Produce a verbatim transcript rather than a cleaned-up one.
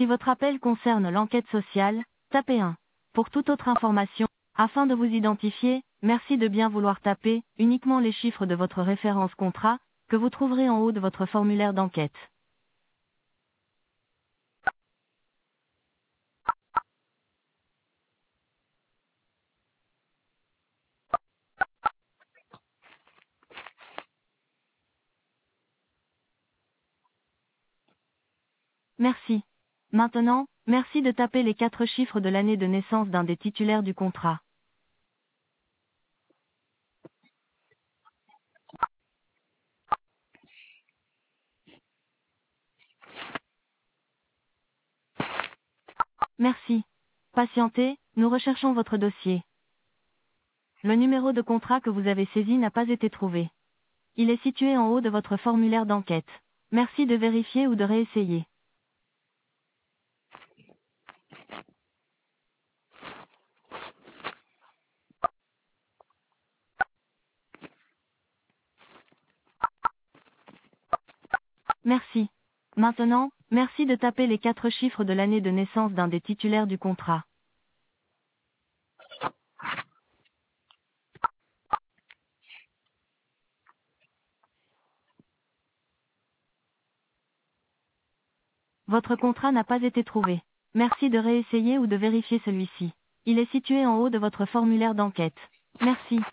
Si votre appel concerne l'enquête sociale, tapez un. Pour toute autre information, afin de vous identifier, merci de bien vouloir taper uniquement les chiffres de votre référence contrat, que vous trouverez en haut de votre formulaire d'enquête. Merci. Maintenant, merci de taper les quatre chiffres de l'année de naissance d'un des titulaires du contrat. Merci. Patientez, nous recherchons votre dossier. Le numéro de contrat que vous avez saisi n'a pas été trouvé. Il est situé en haut de votre formulaire d'enquête. Merci de vérifier ou de réessayer. Merci. Maintenant, merci de taper les quatre chiffres de l'année de naissance d'un des titulaires du contrat. Votre contrat n'a pas été trouvé. Merci de réessayer ou de vérifier celui-ci. Il est situé en haut de votre formulaire d'enquête. Merci.